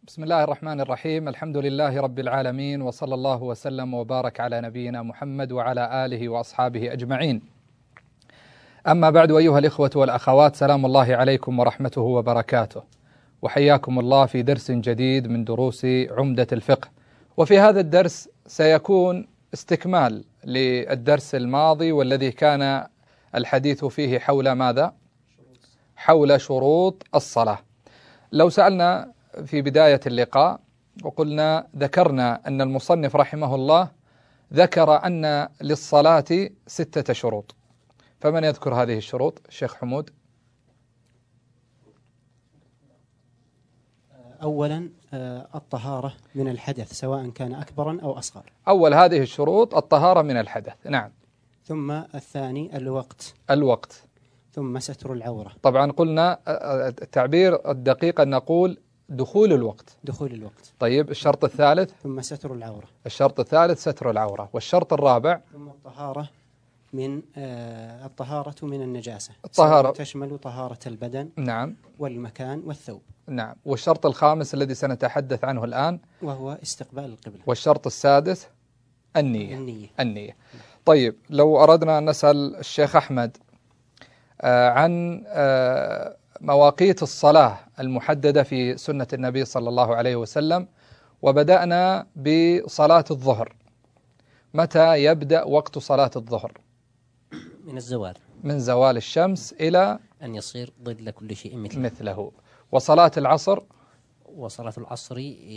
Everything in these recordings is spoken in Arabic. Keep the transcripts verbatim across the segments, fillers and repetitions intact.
بسم الله الرحمن الرحيم. الحمد لله رب العالمين، وصلى الله وسلم وبارك على نبينا محمد وعلى آله وأصحابه أجمعين. أما بعد، أيها الإخوة والأخوات، سلام الله عليكم ورحمته وبركاته، وحياكم الله في درس جديد من دروس عمدة الفقه. وفي هذا الدرس سيكون استكمال للدرس الماضي، والذي كان الحديث فيه حول ماذا؟ حول شروط الصلاة. لو سألنا في بداية اللقاء وقلنا ذكرنا أن المصنف رحمه الله ذكر أن للصلاة ستة شروط، فمن يذكر هذه الشروط؟ الشيخ حمود. أولا الطهارة من الحدث سواء كان أكبرا أو أصغر. أول هذه الشروط الطهارة من الحدث، نعم. ثم الثاني الوقت الوقت ثم ستر العورة. طبعا قلنا التعبير الدقيق أن نقول دخول الوقت. دخول الوقت. طيب، الشرط الثالث؟ ثم ستر العورة. الشرط الثالث ستر العورة. والشرط الرابع؟ ثم الطهارة من آه الطهارة من النجاسة. الطهارة تشمل طهارة البدن، نعم، والمكان والثوب، نعم. والشرط الخامس الذي سنتحدث عنه الآن وهو استقبال القبلة. والشرط السادس النية. النية. النية. طيب، لو أردنا أن نسأل الشيخ أحمد آه عن آه مواقيت الصلاة المحددة في سنة النبي صلى الله عليه وسلم، وبدأنا بصلاة الظهر، متى يبدأ وقت صلاة الظهر؟ من الزوال، من زوال الشمس إلى أن يصير ظل كل شيء مثله. مثله. وصلاة العصر؟ وصلاة العصر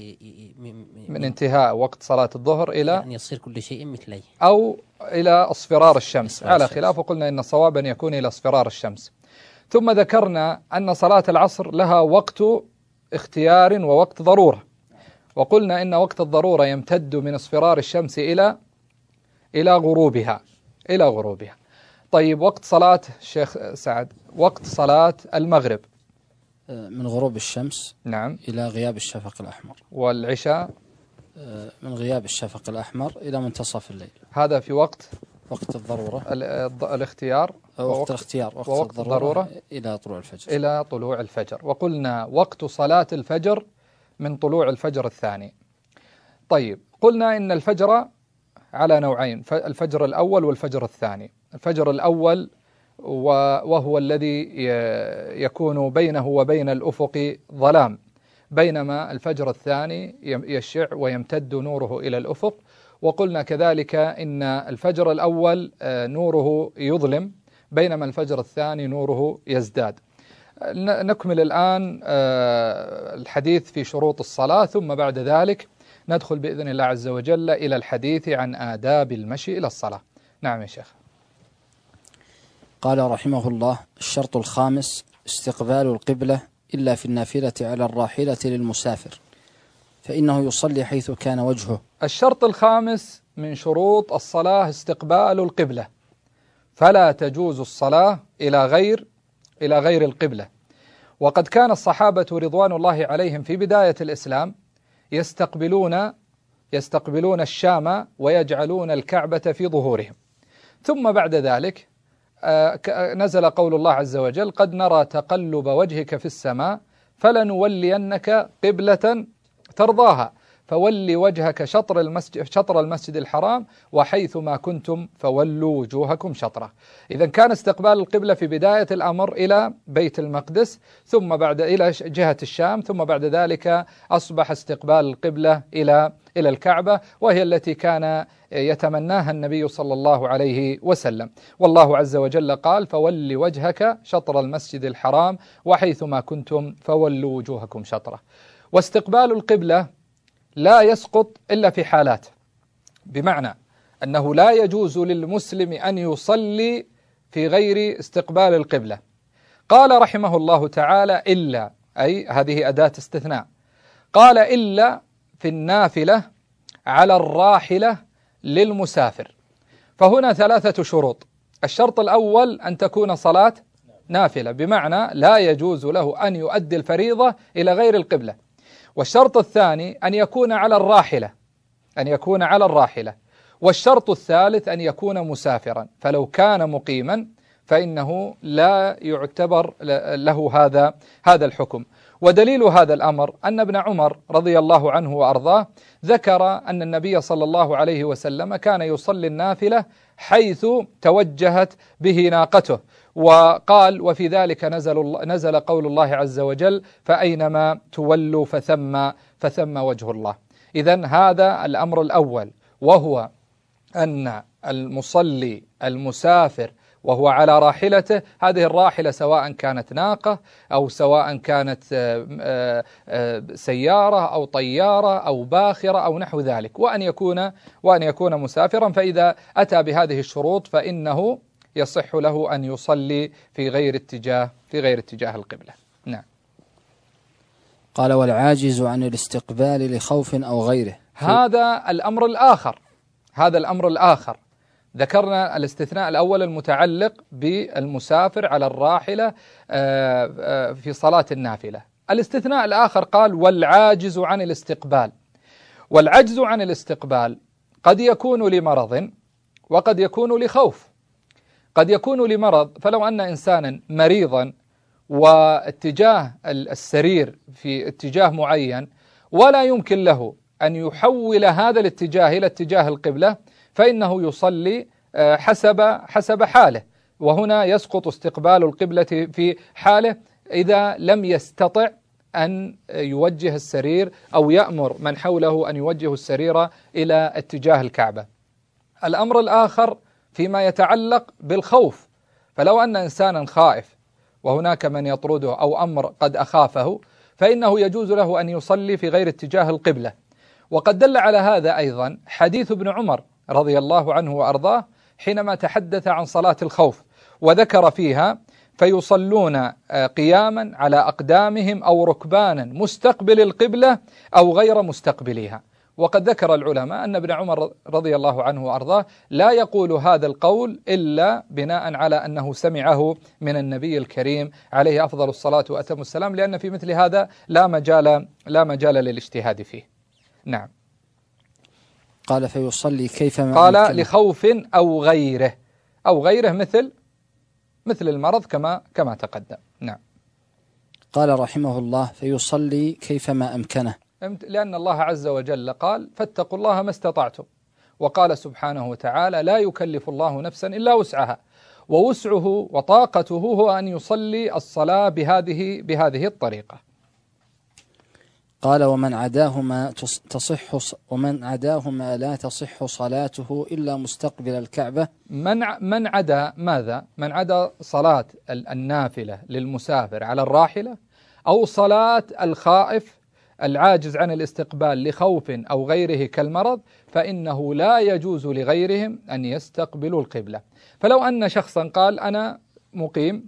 من انتهاء وقت صلاة الظهر إلى أن يصير كل شيء مثليه، أو إلى اصفرار الشمس أصفرار على الشمس. خلاف، وقلنا إن الصواب أن يكون إلى اصفرار الشمس. ثم ذكرنا أن صلاة العصر لها وقت اختيار ووقت ضرورة، وقلنا إن وقت الضرورة يمتد من اصفرار الشمس إلى إلى غروبها إلى غروبها. طيب، وقت صلاة الشيخ سعد، وقت صلاة المغرب من غروب الشمس، نعم، إلى غياب الشفق الأحمر. والعشاء من غياب الشفق الأحمر إلى منتصف الليل. هذا في وقت وقت الضرورة، الاختيار، وقت الاختيار، وقت, وقت الضرورة, الضرورة إلى طلوع الفجر. إلى طلوع الفجر. وقلنا وقت صلاة الفجر من طلوع الفجر الثاني. طيب، قلنا إن الفجر على نوعين، الفجر الأول والفجر الثاني. الفجر الأول وهو الذي يكون بينه وبين الأفق ظلام، بينما الفجر الثاني يشع ويمتد نوره إلى الأفق. وقلنا كذلك إن الفجر الأول نوره يظلم، بينما الفجر الثاني نوره يزداد. نكمل الآن الحديث في شروط الصلاة، ثم بعد ذلك ندخل بإذن الله عز وجل إلى الحديث عن آداب المشي إلى الصلاة. نعم يا شيخ. قال رحمه الله: الشرط الخامس استقبال القبلة إلا في النافلة على الراحلة للمسافر، فإنه يصلي حيث كان وجهه. الشرط الخامس من شروط الصلاة استقبال القبلة، فلا تجوز الصلاة إلى غير إلى غير القبلة. وقد كان الصحابة رضوان الله عليهم في بداية الإسلام يستقبلون يستقبلون الشام ويجعلون الكعبة في ظهورهم. ثم بعد ذلك نزل قول الله عز وجل: قد نرى تقلب وجهك في السماء فلنولينك قبلة ترضاها فول وجهك شطر المسجد, شطر المسجد الحرام وحيث ما كنتم فولوا وجوهكم شطره. إذن كان استقبال القبلة في بداية الأمر إلى بيت المقدس، ثم بعد إلى جهة الشام، ثم بعد ذلك أصبح استقبال القبلة إلى إلى الكعبة، وهي التي كان يتمناها النبي صلى الله عليه وسلم. والله عز وجل قال: فول وجهك شطر المسجد الحرام وحيث ما كنتم فولوا وجوهكم شطره. واستقبال القبلة لا يسقط إلا في حالات، بمعنى أنه لا يجوز للمسلم أن يصلي في غير استقبال القبلة. قال رحمه الله تعالى: إلا، أي هذه أداة استثناء، قال: إلا في النافلة على الراحلة للمسافر. فهنا ثلاثة شروط. الشرط الأول أن تكون صلاة نافلة، بمعنى لا يجوز له أن يؤدي الفريضة إلى غير القبلة. والشرط الثاني أن يكون على الراحلة أن يكون على الراحلة والشرط الثالث أن يكون مسافرا، فلو كان مقيما فإنه لا يعتبر له هذا هذا الحكم. ودليل هذا الأمر أن ابن عمر رضي الله عنه وأرضاه ذكر أن النبي صلى الله عليه وسلم كان يصلي النافلة حيث توجهت به ناقته، وقال وفي ذلك نزل, نزل قول الله عز وجل فأينما تولوا فثم, فثم وجه الله. إذن هذا الأمر الأول، وهو أن المصلي المسافر وهو على راحلته، هذه الراحلة سواء كانت ناقة أو سواء كانت سيارة أو طيارة أو باخرة أو نحو ذلك، وأن يكون وأن يكون مسافرا، فإذا أتى بهذه الشروط فإنه يصح له أن يصلي في غير اتجاه في غير اتجاه القبلة. نعم. قال والعاجز عن الاستقبال لخوف أو غيره. هذا الأمر الآخر هذا الأمر الآخر ذكرنا الاستثناء الأول المتعلق بالمسافر على الراحلة في صلاة النافلة. الاستثناء الآخر قال والعاجز عن الاستقبال. والعجز عن الاستقبال قد يكون لمرض وقد يكون لخوف. قد يكون لمرض، فلو أن إنسانا مريضا واتجاه السرير في اتجاه معين ولا يمكن له أن يحول هذا الاتجاه إلى اتجاه القبلة، فإنه يصلي حسب حسب حاله، وهنا يسقط استقبال القبلة في حاله إذا لم يستطع أن يوجه السرير أو يأمر من حوله أن يوجه السرير إلى اتجاه الكعبة. الأمر الآخر فيما يتعلق بالخوف، فلو أن إنسانا خائف وهناك من يطرده أو أمر قد أخافه، فإنه يجوز له أن يصلي في غير اتجاه القبلة. وقد دل على هذا أيضا حديث ابن عمر رضي الله عنه وأرضاه حينما تحدث عن صلاة الخوف وذكر فيها فيصلون قياما على أقدامهم أو ركبانا مستقبل القبلة أو غير مستقبلها. وقد ذكر العلماء أن ابن عمر رضي الله عنه وأرضاه لا يقول هذا القول إلا بناء على أنه سمعه من النبي الكريم عليه أفضل الصلاة وأتم السلام، لأن في مثل هذا لا مجال لا مجال للاجتهاد فيه. نعم. قال فيصلي كيفما قال أمكنه. لخوف أو غيره أو غيره مثل مثل المرض كما كما تقدم. نعم. قال رحمه الله فيصلي كيفما أمكنه، لأن الله عز وجل قال فاتقوا الله ما استطعتم، وقال سبحانه وتعالى لا يكلف الله نفسا إلا وسعها، ووسعه وطاقته هو أن يصلي الصلاة بهذه بهذه الطريقة. قال ومن عداهما تصح ومن عداهما لا تصح صلاته إلا مستقبل الكعبة. من من عدا ماذا؟ من عدا صلاة النافلة للمسافر على الراحلة أو صلاة الخائف العاجز عن الاستقبال لخوف أو غيره كالمرض، فإنه لا يجوز لغيرهم أن يستقبلوا القبلة. فلو أن شخصا قال أنا مقيم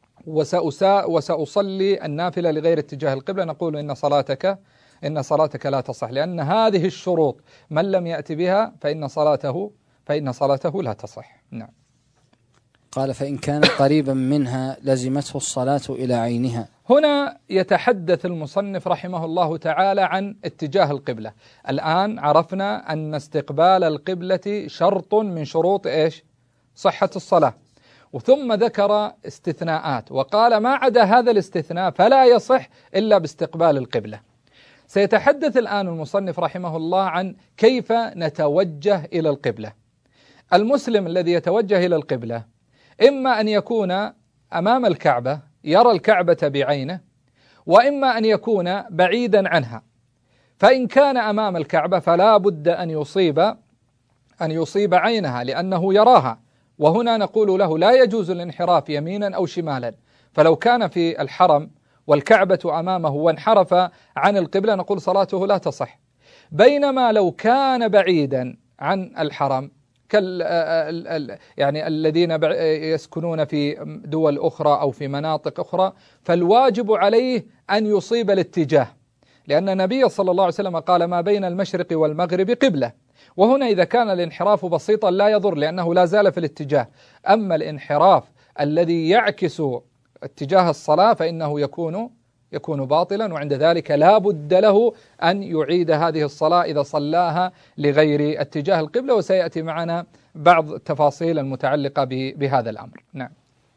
وسأصلي النافلة لغير اتجاه القبلة، نقول إن صلاتك إن صلاتك لا تصح، لأن هذه الشروط من لم يأتي بها فإن صلاته فإن صلاته لا تصح. نعم. قال فإن كان قريبا منها لزمته الصلاة إلى عينها. هنا يتحدث المصنف رحمه الله تعالى عن اتجاه القبلة. الآن عرفنا أن استقبال القبلة شرط من شروط إيش؟ صحة الصلاة. وثم ذكر استثناءات وقال ما عدا هذا الاستثناء فلا يصح إلا باستقبال القبلة. سيتحدث الآن المصنف رحمه الله عن كيف نتوجه إلى القبلة. المسلم الذي يتوجه إلى القبلة إما أن يكون أمام الكعبة يرى الكعبة بعينه، وإما أن يكون بعيدا عنها. فإن كان أمام الكعبة فلا بد أن يصيب أن يصيب عينها لأنه يراها، وهنا نقول له لا يجوز الانحراف يمينا أو شمالا. فلو كان في الحرم والكعبة أمامه وانحرف عن القبلة نقول صلاته لا تصح. بينما لو كان بعيدا عن الحرم كال يعني الذين يسكنون في دول أخرى أو في مناطق أخرى، فالواجب عليه أن يصيب الاتجاه، لأن النبي صلى الله عليه وسلم قال ما بين المشرق والمغرب قبلة. وهنا إذا كان الانحراف بسيطا لا يضر لأنه لا زال في الاتجاه. أما الانحراف الذي يعكس اتجاه الصلاة فإنه يكون يكون باطلا، وعند ذلك لا بد له أن يعيد هذه الصلاة إذا صلاها لغير اتجاه القبلة، وسيأتي معنا بعض التفاصيل المتعلقة بهذا الأمر. نعم.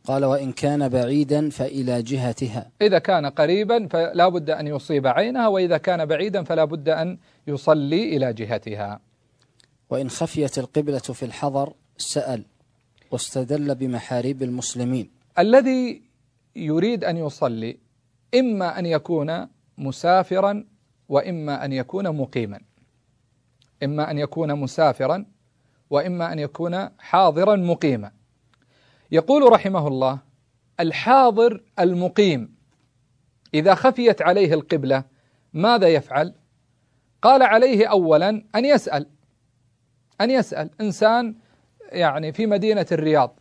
قال وإن كان بعيدا فإلى جهتها. إذا كان قريبا فلا بد أن يصيب عينها، وإذا كان بعيدا فلا بد أن يصلي إلى جهتها. وإن خفيت القبلة في الحضر سأل واستدل بمحاريب المسلمين. الذي يريد أن يصلي إما أن يكون مسافرا وإما أن يكون مقيما، إما أن يكون مسافرا وإما أن يكون حاضرا مقيما. يقول رحمه الله: الحاضر المقيم إذا خفيت عليه القبلة ماذا يفعل؟ قال: عليه أولا أن يسأل أن يسأل إنسان يعني في مدينة الرياض،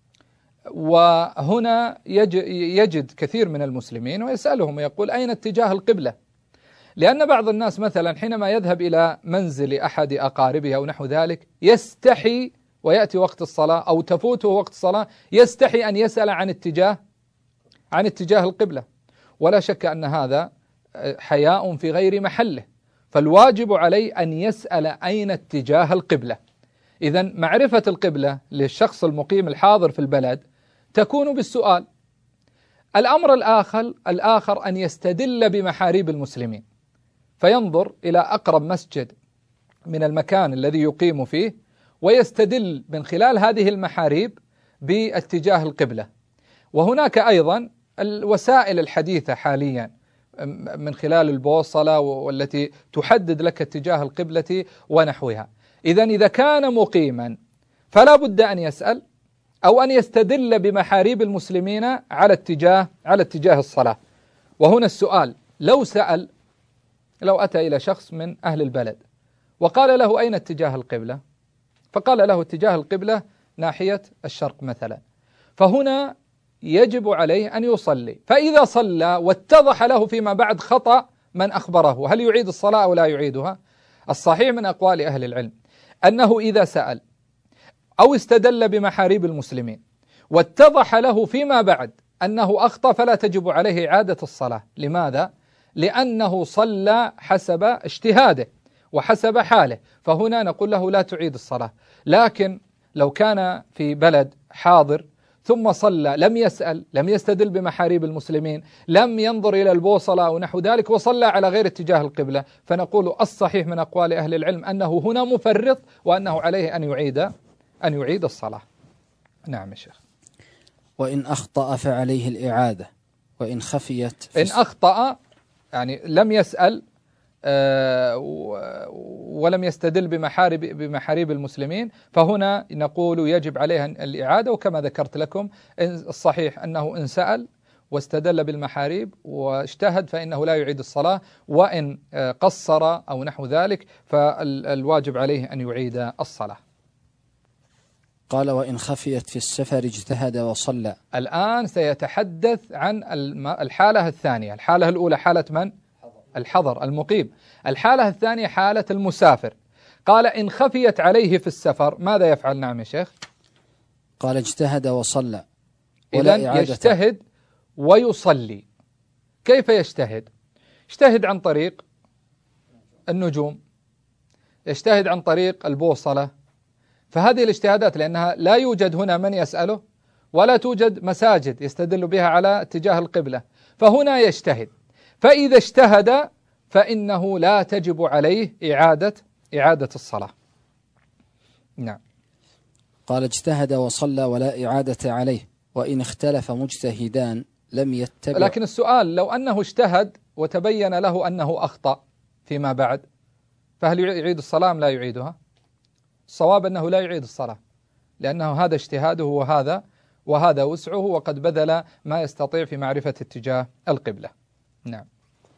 وهنا يجد كثير من المسلمين ويسألهم ويقول: أين اتجاه القبلة؟ لأن بعض الناس مثلا حينما يذهب إلى منزل أحد أقاربه أو نحو ذلك يستحي، ويأتي وقت الصلاة أو تفوته وقت الصلاة يستحي أن يسأل عن اتجاه عن اتجاه القبلة، ولا شك أن هذا حياء في غير محله، فالواجب عليه أن يسأل أين اتجاه القبلة. إذن معرفة القبلة للشخص المقيم الحاضر في البلد تكون بالسؤال. الأمر الآخر الآخر أن يستدل بمحاريب المسلمين، فينظر إلى أقرب مسجد من المكان الذي يقيم فيه ويستدل من خلال هذه المحاريب باتجاه القبلة. وهناك أيضا الوسائل الحديثة حاليا من خلال البوصلة والتي تحدد لك اتجاه القبلة ونحوها. إذن إذا كان مقيما فلا بد أن يسأل أو أن يستدل بمحاريب المسلمين على اتجاه على اتجاه الصلاة. وهنا السؤال: لو سأل لو أتى إلى شخص من أهل البلد وقال له: أين اتجاه القبلة؟ فقال له: اتجاه القبلة ناحية الشرق مثلا، فهنا يجب عليه أن يصلي. فإذا صلى واتضح له فيما بعد خطأ من أخبره، هل يعيد الصلاة أو لا يعيدها؟ الصحيح من أقوال أهل العلم أنه إذا سأل أو استدل بمحاريب المسلمين واتضح له فيما بعد أنه أخطأ فلا تجب عليه إعادة الصلاة. لماذا؟ لأنه صلى حسب اجتهاده وحسب حاله، فهنا نقول له لا تعيد الصلاة. لكن لو كان في بلد حاضر ثم صلى، لم يسأل، لم يستدل بمحاريب المسلمين، لم ينظر إلى البوصلة أو نحو ذلك، وصلى على غير اتجاه القبلة، فنقول الصحيح من أقوال أهل العلم أنه هنا مفرط وأنه عليه أن يعيد أن يعيد الصلاة. نعم يا شيخ. وإن أخطأ فعليه الإعادة وإن خفيت إن أخطأ يعني لم يسأل ولم يستدل بمحارب بمحاريب المسلمين، فهنا نقول يجب عليه الإعادة. وكما ذكرت لكم الصحيح أنه إن سأل واستدل بالمحاريب واجتهد فإنه لا يعيد الصلاة، وإن قصر أو نحو ذلك فالواجب عليه أن يعيد الصلاة. قال وإن خفيت في السفر اجتهد وصلى. الآن سيتحدث عن الحالة الثانية. الحالة الأولى حالة من؟ الحضر المقيم. الحالة الثانية حالة المسافر. قال إن خفيت عليه في السفر ماذا يفعل؟ نعم يا شيخ. قال اجتهد وصلى. إذن يجتهد ويصلي. كيف يجتهد؟ يجتهد عن طريق النجوم، يجتهد عن طريق البوصلة. فهذه الاجتهادات لأنها لا يوجد هنا من يسأله ولا توجد مساجد يستدل بها على اتجاه القبلة، فهنا يجتهد. فإذا اجتهد فإنه لا تجب عليه إعادة إعادة الصلاة. نعم. قال اجتهد وصلى ولا إعادة عليه وإن اختلف مجتهدان لم يتبع. لكن السؤال لو أنه اجتهد وتبين له أنه أخطأ فيما بعد، فهل يعيد الصلاة أم لا يعيدها؟ الصواب أنه لا يعيد الصلاة، لأنه هذا اجتهاده وهذا وهذا وسعه، وقد بذل ما يستطيع في معرفة اتجاه القبلة. نعم.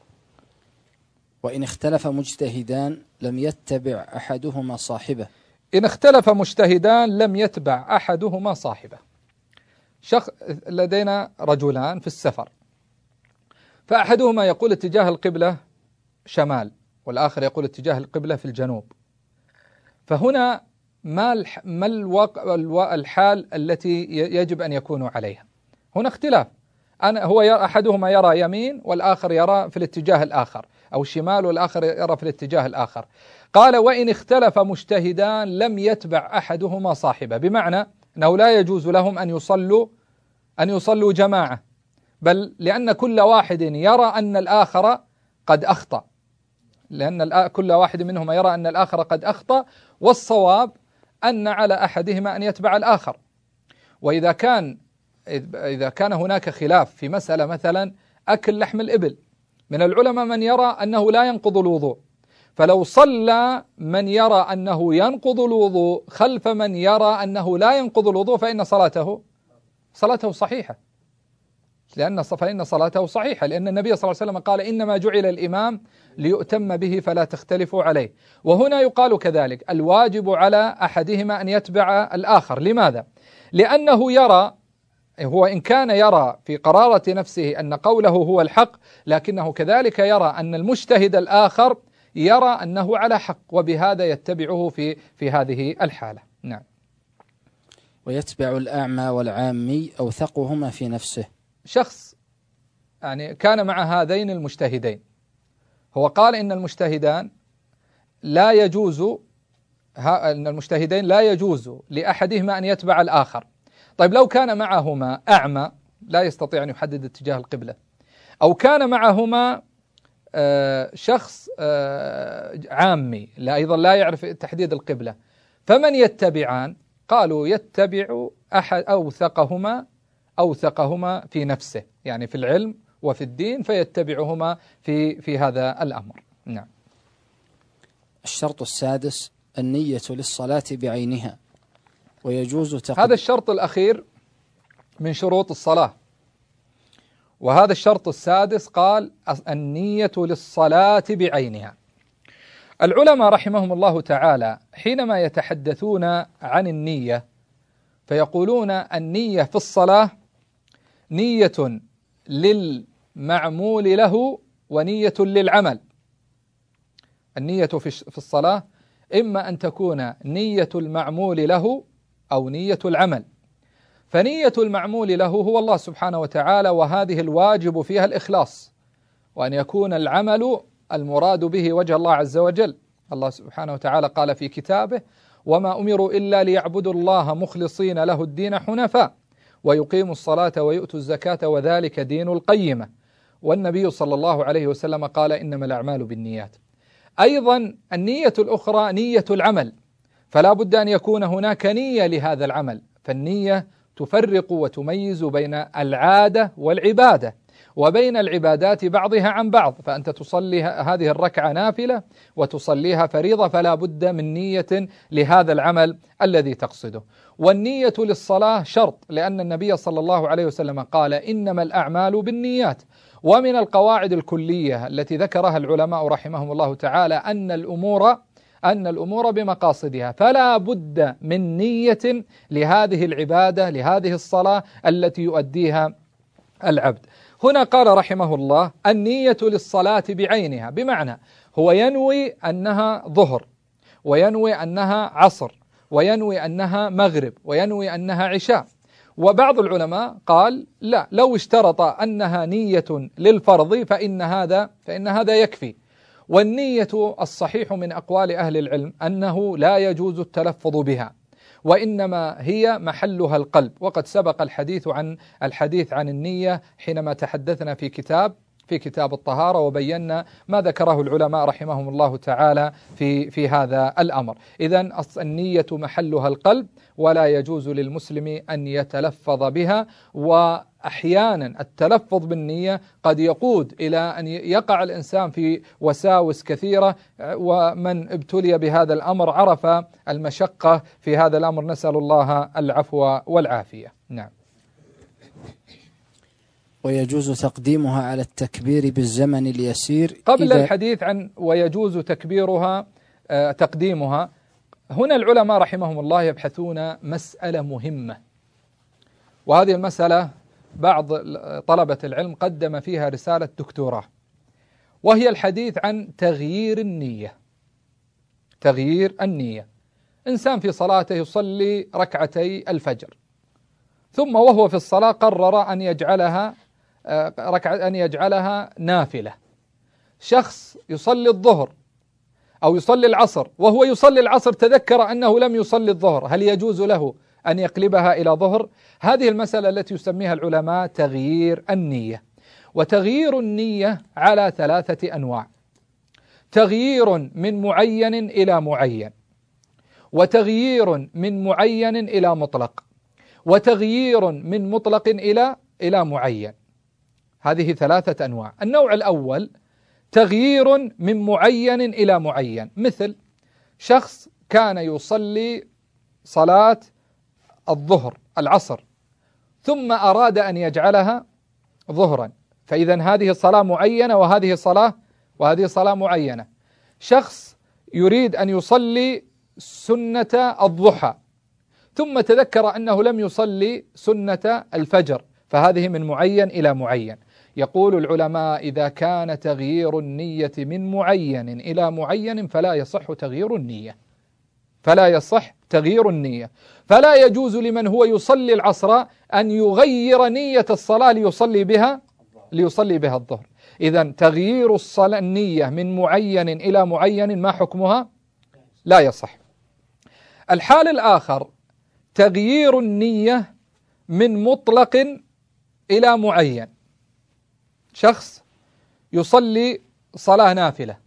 وإن اختلف مجتهدان لم يتبع أحدهما صاحبه. إن اختلف مجتهدان لم يتبع أحدهما صاحبه. شخص لدينا رجلان في السفر، فأحدهما يقول اتجاه القبلة شمال والآخر يقول اتجاه القبلة في الجنوب. فهنا ما ما الحال التي يجب أن يكونوا عليها؟ هنا اختلاف. أنا هو يرى أحدهما يرى يمين والآخر يرى في الاتجاه الآخر، أو شمال والآخر يرى في الاتجاه الآخر. قال وإن اختلف مجتهدان لم يتبع أحدهما صاحبه، بمعنى أنه لا يجوز لهم أن يصلوا أن يصلوا جماعة، بل لأن كل واحد يرى أن الآخر قد أخطأ، لأن كل واحد منهما يرى أن الآخر قد أخطأ، والصواب أن على أحدهما أن يتبع الآخر. وإذا كان إذا كان هناك خلاف في مسألة مثلا أكل لحم الإبل، من العلماء من يرى أنه لا ينقض الوضوء، فلو صلى من يرى أنه ينقض الوضوء خلف من يرى أنه لا ينقض الوضوء فإن صلاته صلاته صحيحة، لأن فإن صلاته صحيحة، لأن النبي صلى الله عليه وسلم قال إنما جعل الإمام ليؤتم به فلا تختلفوا عليه. وهنا يقال كذلك الواجب على أحدهما أن يتبع الآخر. لماذا؟ لأنه يرى، هو إن كان يرى في قرارة نفسه أن قوله هو الحق، لكنه كذلك يرى أن المجتهد الآخر يرى أنه على حق، وبهذا يتبعه في في هذه الحالة. نعم. ويتبع الأعمى والعامي أوثقهما في نفسه. شخص يعني كان مع هذين المجتهدين، هو قال إن المجتهدان لا يجوز أن المجتهدين لا يجوز لأحدهما أن يتبع الآخر. طيب لو كان معهما أعمى لا يستطيع أن يحدد اتجاه القبلة، أو كان معهما شخص عامي لا أيضا لا يعرف تحديد القبلة، فمن يتبعان؟ قالوا يتبع أحد أوثقهما أوثقهما في نفسه، يعني في العلم وفي الدين، فيتبعهما في في هذا الأمر. نعم. الشرط السادس النية للصلاة بعينها، ويجوز تقديم. هذا الشرط الأخير من شروط الصلاة، وهذا الشرط السادس قال النية للصلاة بعينها. العلماء رحمهم الله تعالى حينما يتحدثون عن النية فيقولون النية في الصلاة نية للمعمول له ونية للعمل. النية في الصلاة إما أن تكون نية المعمول له أو نية العمل. فنية المعمول له هو الله سبحانه وتعالى، وهذه الواجب فيها الإخلاص، وأن يكون العمل المراد به وجه الله عز وجل. الله سبحانه وتعالى قال في كتابه وما أمروا إلا ليعبدوا الله مخلصين له الدين حنفاء ويقيموا الصلاة ويؤتوا الزكاة وذلك دين القيمة. والنبي صلى الله عليه وسلم قال إنما الأعمال بالنيات. أيضا النية الأخرى نية العمل، فلا بد أن يكون هناك نية لهذا العمل. فالنية تفرق وتميز بين العادة والعبادة، وبين العبادات بعضها عن بعض. فأنت تصلي هذه الركعة نافلة وتصليها فريضة، فلا بد من نية لهذا العمل الذي تقصده. والنية للصلاة شرط، لأن النبي صلى الله عليه وسلم قال إنما الأعمال بالنيات. ومن القواعد الكلية التي ذكرها العلماء رحمهم الله تعالى أن الأمور أن الأمور بمقاصدها، فلا بد من نية لهذه العبادة لهذه الصلاة التي يؤديها العبد. هنا قال رحمه الله النية للصلاة بعينها، بمعنى هو ينوي أنها ظهر، وينوي أنها عصر، وينوي أنها مغرب، وينوي أنها عشاء. وبعض العلماء قال لا، لو اشترط أنها نية للفرض فإن هذا فإن هذا يكفي. والنية الصحيح من أقوال أهل العلم أنه لا يجوز التلفظ بها، وإنما هي محلها القلب. وقد سبق الحديث عن الحديث عن النية حينما تحدثنا في كتاب في كتاب الطهارة، وبينا ما ذكره العلماء رحمهم الله تعالى في في هذا الأمر. إذن النية محلها القلب، ولا يجوز للمسلم أن يتلفظ بها. وأحيانا التلفظ بالنية قد يقود إلى أن يقع الإنسان في وساوس كثيرة، ومن ابتلي بهذا الأمر عرف المشقة في هذا الأمر، نسأل الله العفو والعافية. نعم. ويجوز تقديمها على التكبير بالزمن اليسير. قبل الحديث عن ويجوز تكبيرها آه تقديمها، هنا العلماء رحمهم الله يبحثون مسألة مهمة، وهذه المسألة بعض طلبة العلم قدم فيها رسالة دكتوراه، وهي الحديث عن تغيير النية. تغيير النية، إنسان في صلاته يصلي ركعتي الفجر، ثم وهو في الصلاة قرر أن يجعلها ركعة أن يجعلها نافلة. شخص يصلي الظهر أو يصلي العصر، وهو يصلي العصر تذكر أنه لم يصلي الظهر، هل يجوز له أن يقلبها إلى ظهر. هذه المسألة التي يسميها العلماء تغيير النية. وتغيير النية على ثلاثة أنواع: تغيير من معين إلى معين، وتغيير من معين إلى مطلق، وتغيير من مطلق إلى إلى معين. هذه ثلاثة أنواع. النوع الأول تغيير من معين إلى معين، مثل شخص كان يصلي صلاة الظهر العصر ثم أراد أن يجعلها ظهرا، فإذا هذه الصلاة معينة وهذه الصلاة وهذه صلاة معينة. شخص يريد أن يصلي سنة الضحى ثم تذكر أنه لم يصلي سنة الفجر، فهذه من معين إلى معين. يقول العلماء إذا كان تغيير النية من معين إلى معين فلا يصح تغيير النية، فلا يصح تغيير النية. فلا يجوز لمن هو يصلي العصر أن يغير نية الصلاة ليصلي بها ليصلي بها الظهر. إذن تغيير الصلاة النية من معين إلى معين ما حكمها؟ لا يصح. الحال الآخر تغيير النية من مطلق إلى معين. شخص يصلي صلاة نافلة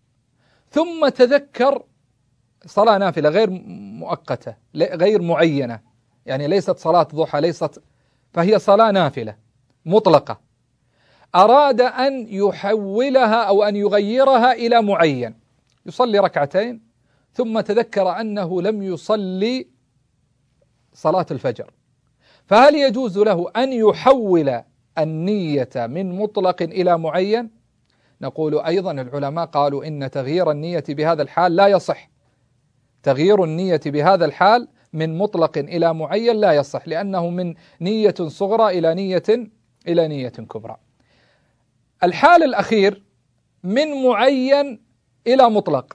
ثم تذكر صلاة نافلة غير مؤقتة غير معينة، يعني ليست صلاة ضحى، ليست، فهي صلاة نافلة مطلقة، أراد أن يحولها أو أن يغيرها إلى معين، يصلي ركعتين ثم تذكر أنه لم يصلي صلاة الفجر، فهل يجوز له أن يحول النية من مطلق إلى معين؟ نقول أيضا العلماء قالوا إن تغيير النية بهذا الحال لا يصح. تغيير النية بهذا الحال من مطلق إلى معين لا يصح، لأنه من نية صغرى إلى نية إلى نية كبرى. الحال الأخير من معين إلى مطلق،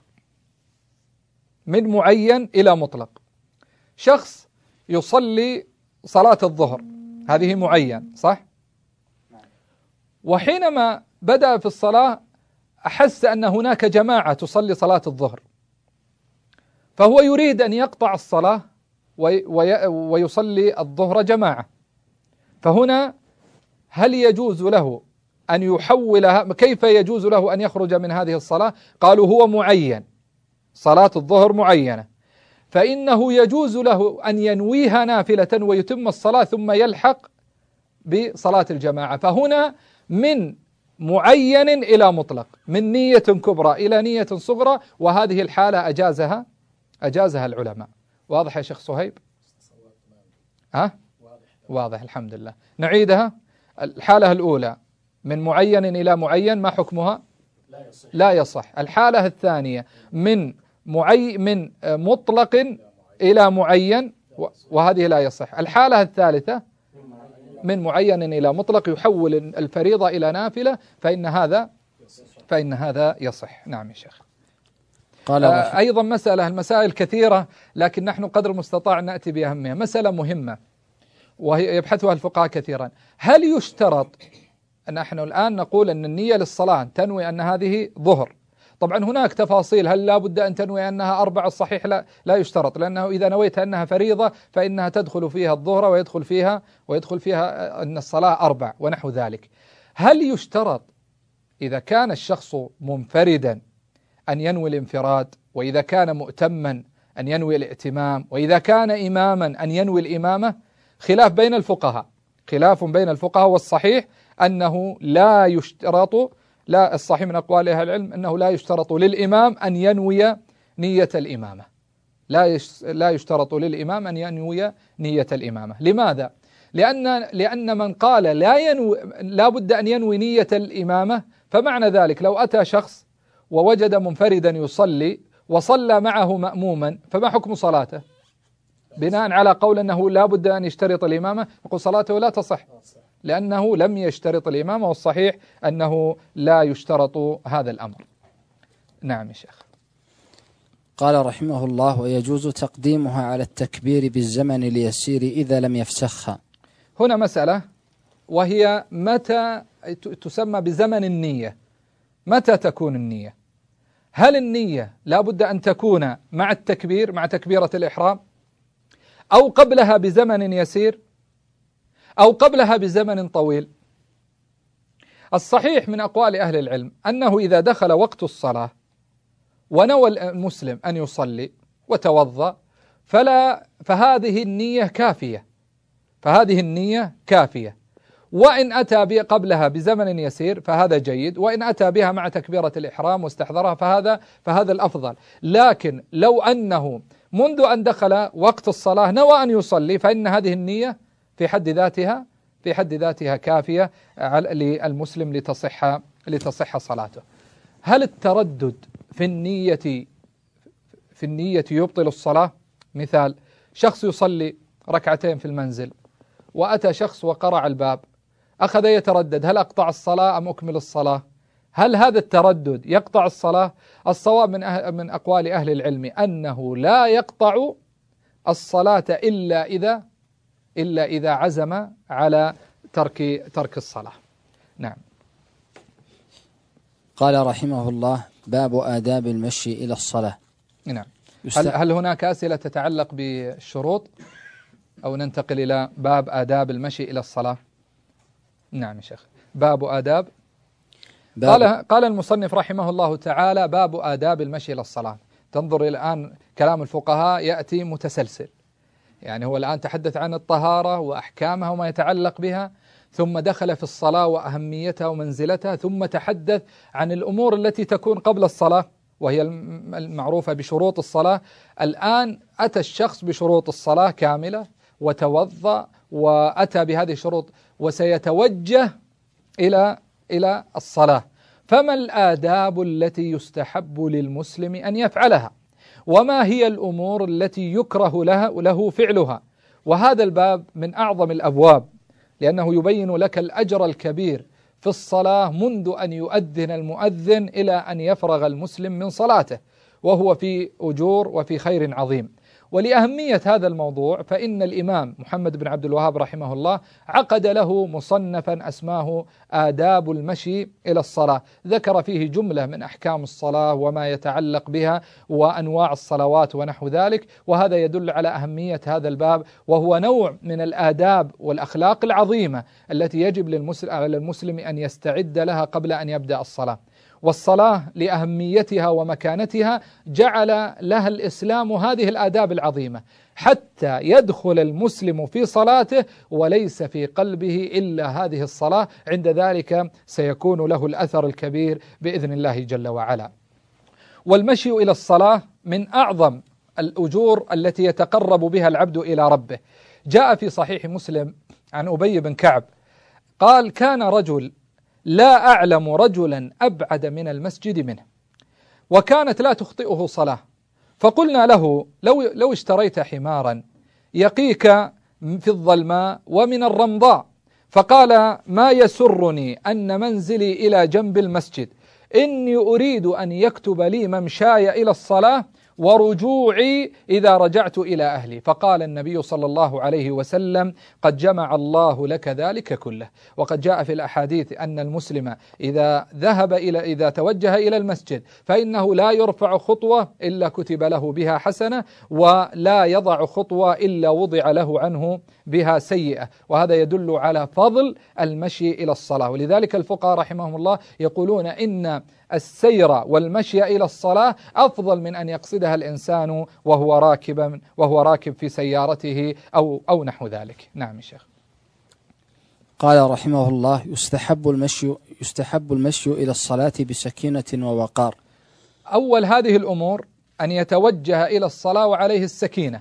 من معين إلى مطلق. شخص يصلي صلاة الظهر، هذه معين صح؟ وحينما بدأ في الصلاة أحس أن هناك جماعة تصلي صلاة الظهر، فهو يريد أن يقطع الصلاة ويصلي الظهر جماعة. فهنا هل يجوز له أن يحولها؟ كيف يجوز له أن يخرج من هذه الصلاة؟ قالوا هو معين، صلاة الظهر معينة، فإنه يجوز له أن ينويها نافلة ويتم الصلاة ثم يلحق بصلاة الجماعة. فهنا من معين إلى مطلق، من نية كبرى إلى نية صغرى، وهذه الحالة أجازها أجازها العلماء. واضح يا شيخ صهيب؟ ها؟ واضح الحمد لله. نعيدها. الحالة الأولى من معين إلى معين ما حكمها؟ لا يصح. لا يصح. الحالة الثانية من معي من مطلق إلى معين، وهذه لا يصح. الحالة الثالثة من معين إلى مطلق يحول الفريضة إلى نافلة، فإن هذا فإن هذا يصح. نعم يا شيخ. قال آه أيضا مسألة، المسائل كثيرة لكن نحن قدر المستطاع نأتي بأهمها. مسألة مهمة وهي يبحثها الفقهاء كثيرا: هل يشترط؟ نحن الآن نقول أن النية للصلاة تنوي أن هذه ظهر، طبعا هناك تفاصيل، هل لا بد أن تنوي أنها أربع؟ الصحيح لا, لا يشترط، لأنه إذا نويت أنها فريضة فإنها تدخل فيها الظهر ويدخل فيها ويدخل فيها أن الصلاة أربع ونحو ذلك. هل يشترط إذا كان الشخص منفردا أن ينوي الانفراد، وإذا كان مؤتما أن ينوي الائتمام، وإذا كان إماما أن ينوي الإمامة؟ خلاف بين الفقهاء، خلاف بين الفقهاء، والصحيح أنه لا يشترط، لا الصحيح من أقوال أهل العلم أنه لا يشترط للإمام أن ينوي نية الإمامة، لا لا يشترط للإمام أن ينوي نية الإمامة. لماذا؟ لأن لأن من قال لا ينوي لا بد أن ينوي نية الإمامة، فمعنى ذلك لو أتى شخص ووجد منفردا يصلي وصلى معه مأموما، فما حكم صلاته؟ بناء على قول أنه لا بد أن يشترط الإمامة، نقول صلاته لا تصح لأنه لم يشترط الإمامة، والصحيح أنه لا يشترط هذا الأمر. نعم يا شيخ. قال رحمه الله: ويجوز تقديمها على التكبير بالزمن اليسير إذا لم يفسخها. هنا مسألة وهي متى تسمى بزمن النية، متى تكون النية؟ هل النية لا بد أن تكون مع التكبير، مع تكبيرة الإحرام، أو قبلها بزمن يسير أو قبلها بزمن طويل؟ الصحيح من أقوال أهل العلم أنه إذا دخل وقت الصلاة ونوى المسلم أن يصلي وتوضأ فلا فهذه النية كافية فهذه النية كافية وإن أتى قبلها بزمن يسير فهذا جيد، وإن أتى بها مع تكبيرة الإحرام واستحضرها فهذا فهذا الأفضل. لكن لو أنه منذ أن دخل وقت الصلاة نوى أن يصلي فإن هذه النية في حد ذاتها في حد ذاتها كافية للمسلم لتصح لتصح صلاته. هل التردد في النية في النية يبطل الصلاة؟ مثال: شخص يصلي ركعتين في المنزل وأتى شخص وقرع الباب، أخذ يتردد هل أقطع الصلاة أم أكمل الصلاة؟ هل هذا التردد يقطع الصلاة؟ الصواب من أه من أقوال أهل العلم أنه لا يقطع الصلاة إلا إذا إلا إذا عزم على ترك ترك الصلاة. نعم. قال رحمه الله: باب آداب المشي إلى الصلاة. نعم. هل, هل هناك أسئلة تتعلق بالشروط أو ننتقل إلى باب آداب المشي إلى الصلاة؟ نعم يا شيخ. باب آداب باب قال قال المصنف رحمه الله تعالى: باب آداب المشي إلى الصلاة. تنظر الآن كلام الفقهاء يأتي متسلسل، يعني هو الآن تحدث عن الطهارة وأحكامها وما يتعلق بها، ثم دخل في الصلاة وأهميتها ومنزلتها، ثم تحدث عن الأمور التي تكون قبل الصلاة وهي المعروفة بشروط الصلاة. الآن أتى الشخص بشروط الصلاة كاملة وتوضأ وأتى بهذه الشروط وسيتوجه إلى إلى الصلاة، فما الآداب التي يستحب للمسلم أن يفعلها؟ وما هي الأمور التي يكره لها له فعلها؟ وهذا الباب من أعظم الأبواب، لأنه يبين لك الأجر الكبير في الصلاة منذ أن يؤذن المؤذن إلى أن يفرغ المسلم من صلاته، وهو في أجور وفي خير عظيم. ولأهمية هذا الموضوع فإن الإمام محمد بن عبد الوهاب رحمه الله عقد له مصنفا أسماه آداب المشي إلى الصلاة، ذكر فيه جملة من أحكام الصلاة وما يتعلق بها وأنواع الصلوات ونحو ذلك، وهذا يدل على أهمية هذا الباب، وهو نوع من الآداب والأخلاق العظيمة التي يجب للمسلم على المسلم أن يستعد لها قبل أن يبدأ الصلاة. والصلاة لأهميتها ومكانتها جعل لها الإسلام هذه الآداب العظيمة حتى يدخل المسلم في صلاته وليس في قلبه إلا هذه الصلاة، عند ذلك سيكون له الأثر الكبير بإذن الله جل وعلا. والمشي إلى الصلاة من أعظم الأجور التي يتقرب بها العبد إلى ربه. جاء في صحيح مسلم عن أبي بن كعب قال: كان رجل لا أعلم رجلا أبعد من المسجد منه، وكانت لا تخطئه صلاة، فقلنا له: لو, لو اشتريت حمارا يقيك في الظلماء ومن الرمضاء. فقال: ما يسرني أن منزلي إلى جنب المسجد، إني أريد أن يكتب لي ممشاي إلى الصلاة ورجوعي إذا رجعت إلى أهلي. فقال النبي صلى الله عليه وسلم: قد جمع الله لك ذلك كله. وقد جاء في الأحاديث أن المسلم إذا ذهب إلى إذا توجه إلى المسجد فإنه لا يرفع خطوة إلا كتب له بها حسنة، ولا يضع خطوة إلا وضع له عنه بها سيئة، وهذا يدل على فضل المشي إلى الصلاة. ولذلك الفقهاء رحمهم الله يقولون إن السير والمشي إلى الصلاة أفضل من أن يقصدها الإنسان وهو راكب وهو راكب في سيارته أو أو نحو ذلك. نعم يا شيخ. قال رحمه الله: يستحب المشي يستحب المشي إلى الصلاة بسكينة ووقار. أول هذه الأمور أن يتوجه إلى الصلاة وعليه السكينة،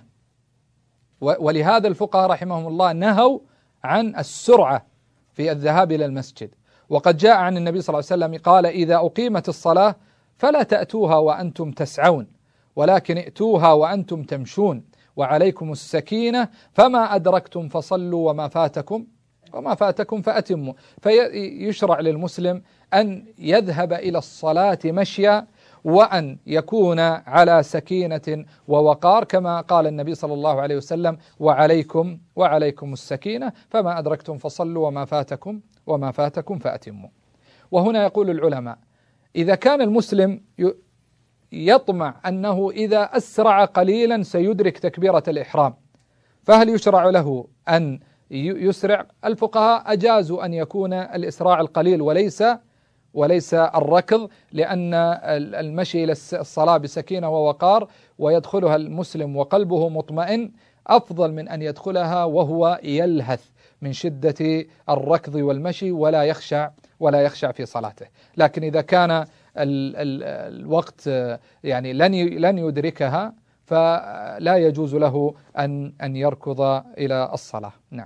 ولهذا الفقهاء رحمهم الله نهوا عن السرعة في الذهاب إلى المسجد. وقد جاء عن النبي صلى الله عليه وسلم قال: إذا أقيمت الصلاة فلا تأتوها وأنتم تسعون، ولكن ائتوها وأنتم تمشون، وعليكم السكينة، فما أدركتم فصلوا وما فاتكم وما فاتكم فأتموا. فيشرع للمسلم أن يذهب إلى الصلاة مشيا، وأن يكون على سكينة ووقار، كما قال النبي صلى الله عليه وسلم: وعليكم وعليكم السكينة، فما أدركتم فصلوا وما فاتكم وما فاتكم فأتموا. وهنا يقول العلماء: إذا كان المسلم يطمع أنه إذا أسرع قليلا سيدرك تكبيرة الإحرام، فهل يشرع له أن يسرع؟ الفقهاء أجازوا أن يكون الإسراع القليل وليس وليس الركض، لأن المشي إلى الصلاة بسكينة ووقار ويدخلها المسلم وقلبه مطمئن أفضل من أن يدخلها وهو يلهث من شدة الركض والمشي ولا يخشع ولا يخشع في صلاته. لكن إذا كان ال ال الوقت يعني لن لن يدركها فلا يجوز له أن أن يركض إلى الصلاة. نعم.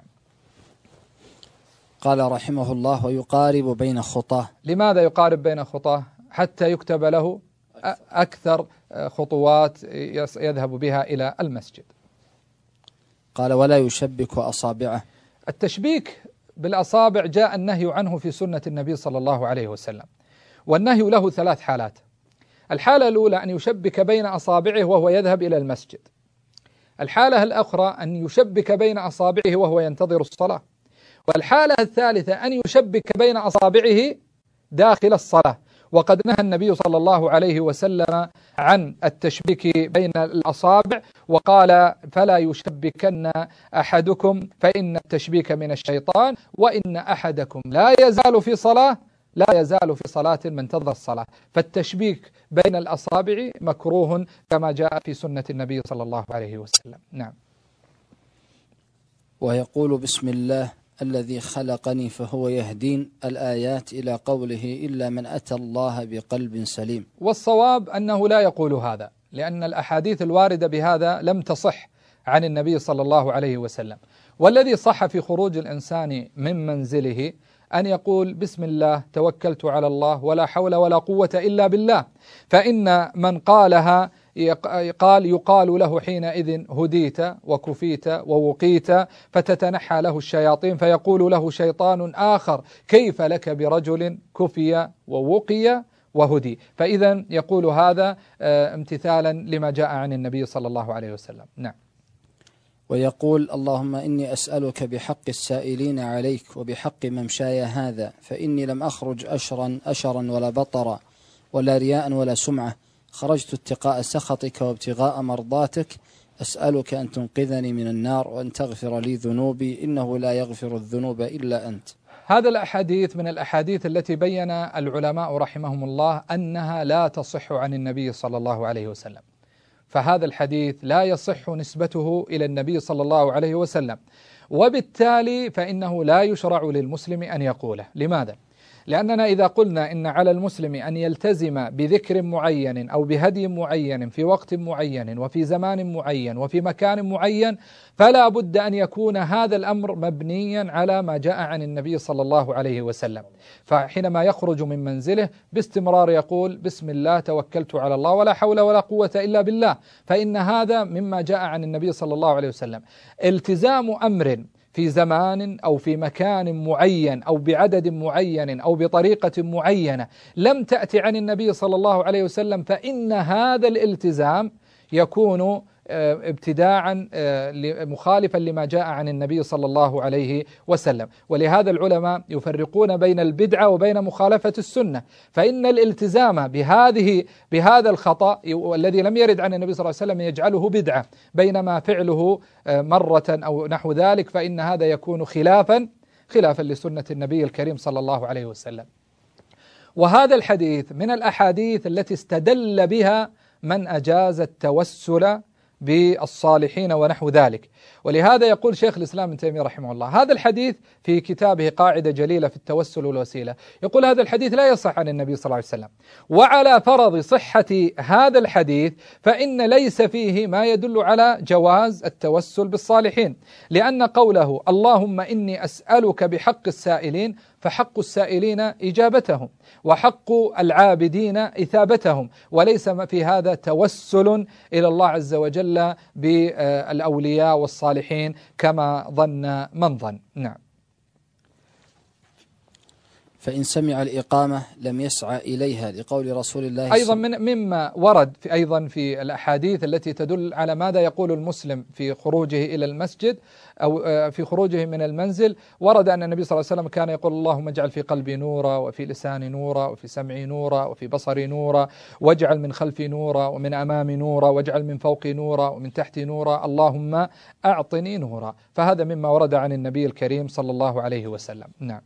قال رحمه الله: ويقارب بين خطاه. لماذا يقارب بين خطاه؟ حتى يكتب له أكثر خطوات يذهب بها إلى المسجد. قال: ولا يشبك أصابعه. التشبيك بالأصابع جاء النهي عنه في سنة النبي صلى الله عليه وسلم، والنهي له ثلاث حالات. الحالة الأولى أن يشبك بين أصابعه وهو يذهب إلى المسجد. الحالة الأخرى أن يشبك بين أصابعه وهو ينتظر الصلاة. والحالة الثالثة أن يشبك بين أصابعه داخل الصلاة. وقد نهى النبي صلى الله عليه وسلم عن التشبيك بين الأصابع وقال: فلا يشبكن أحدكم فإن التشبيك من الشيطان، وإن أحدكم لا يزال في صلاة لا يزال في صلاة من انتظر الصلاة. فالتشبيك بين الأصابع مكروه كما جاء في سنة النبي صلى الله عليه وسلم. نعم. ويقول: بسم الله الذي خلقني فهو يهدين، الآيات إلى قوله: إلا من أتى الله بقلب سليم. والصواب أنه لا يقول هذا، لأن الأحاديث الواردة بهذا لم تصح عن النبي صلى الله عليه وسلم. والذي صح في خروج الإنسان من منزله أن يقول: بسم الله توكلت على الله ولا حول ولا قوة إلا بالله. فإن من قالها قال يقال له حينئذ: هديت وكفيت ووقيت، فتتنحى له الشياطين، فيقول له شيطان آخر: كيف لك برجل كفي ووقي وهدي. فإذا يقول هذا امتثالا لما جاء عن النبي صلى الله عليه وسلم. نعم. ويقول: اللهم إني أسألك بحق السائلين عليك وبحق ممشاي هذا، فإني لم أخرج أشرا أشرا ولا بطرا ولا رياء ولا سمعة، خرجت اتقاء سخطك وابتغاء مرضاتك، أسألك أن تنقذني من النار وأن تغفر لي ذنوبي، إنه لا يغفر الذنوب إلا أنت. هذا الأحاديث من الأحاديث التي بين العلماء رحمهم الله أنها لا تصح عن النبي صلى الله عليه وسلم. فهذا الحديث لا يصح نسبته إلى النبي صلى الله عليه وسلم، وبالتالي فإنه لا يشرع للمسلم أن يقوله. لماذا؟ لأننا إذا قلنا إن على المسلم أن يلتزم بذكر معين أو بهدي معين في وقت معين وفي زمان معين وفي مكان معين، فلا بد أن يكون هذا الأمر مبنيا على ما جاء عن النبي صلى الله عليه وسلم. فحينما يخرج من منزله باستمرار يقول: بسم الله توكلت على الله ولا حول ولا قوة إلا بالله، فإن هذا مما جاء عن النبي صلى الله عليه وسلم. التزام أمر في زمان أو في مكان معين أو بعدد معين أو بطريقة معينة لم تأتي عن النبي صلى الله عليه وسلم، فإن هذا الالتزام يكون ابتداعا مخالفا لما جاء عن النبي صلى الله عليه وسلم. ولهذا العلماء يفرقون بين البدعة وبين مخالفة السنة. فإن الالتزام بهذه بهذا الخطأ الذي لم يرد عن النبي صلى الله عليه وسلم يجعله بدعة، بينما فعله مرة أو نحو ذلك فإن هذا يكون خلافا خلافا لسنة النبي الكريم صلى الله عليه وسلم. وهذا الحديث من الأحاديث التي استدل بها من أجاز التوسل بالصالحين ونحو ذلك. ولهذا يقول شيخ الإسلام ابن تيمية رحمه الله هذا الحديث في كتابه قاعدة جليلة في التوسل والوسيلة، يقول هذا الحديث لا يصح عن النبي صلى الله عليه وسلم. وعلى فرض صحة هذا الحديث فإن ليس فيه ما يدل على جواز التوسل بالصالحين، لأن قوله: اللهم إني أسألك بحق السائلين، فحق السائلين إجابتهم وحق العابدين إثابتهم، وليس في هذا توسل إلى الله عز وجل بالأولياء والصالحين كما ظن من ظن. نعم. فإن سمع الإقامة لم يسعى إليها لقول رسول الله أيضا من مما ورد في أيضا في الأحاديث التي تدل على ماذا يقول المسلم في خروجه إلى المسجد أو في خروجه من المنزل. ورد أن النبي صلى الله عليه وسلم كان يقول اللهم اجعل في قلبي نورا وفي لساني نورا وفي سمعي نورا وفي بصري نورا واجعل من خلفي نورا ومن أمامي نورا واجعل من فوقي نورا ومن تحتي نورا اللهم أعطني نورا. فهذا مما ورد عن النبي الكريم صلى الله عليه وسلم. نعم.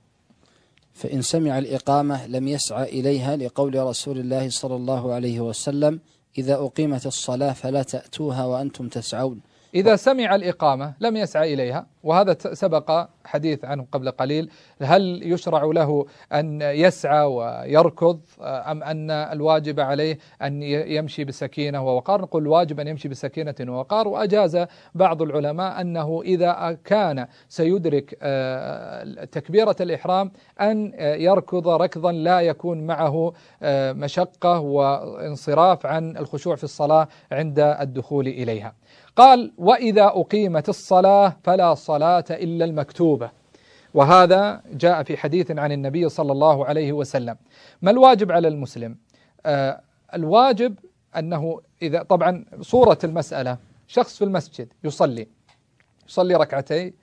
فإن سمع الإقامة لم يسعى إليها لقول رسول الله صلى الله عليه وسلم إذا أقيمت الصلاة فلا تأتوها وأنتم تسعون. إذا سمع الإقامة لم يسعى إليها، وهذا سبق حديث عنه قبل قليل. هل يشرع له أن يسعى ويركض أم أن الواجب عليه أن يمشي بسكينة ووقار؟ نقول الواجب أن يمشي بسكينة ووقار. وأجاز بعض العلماء أنه إذا كان سيدرك تكبيرة الإحرام أن يركض ركضا لا يكون معه مشقة وانصراف عن الخشوع في الصلاة عند الدخول إليها. قال وإذا أقيمت الصلاة فلا صلاة إلا المكتوبة، وهذا جاء في حديث عن النبي صلى الله عليه وسلم. ما الواجب على المسلم؟ آه الواجب أنه إذا طبعا صورة المسألة شخص في المسجد يصلي يصلي ركعتي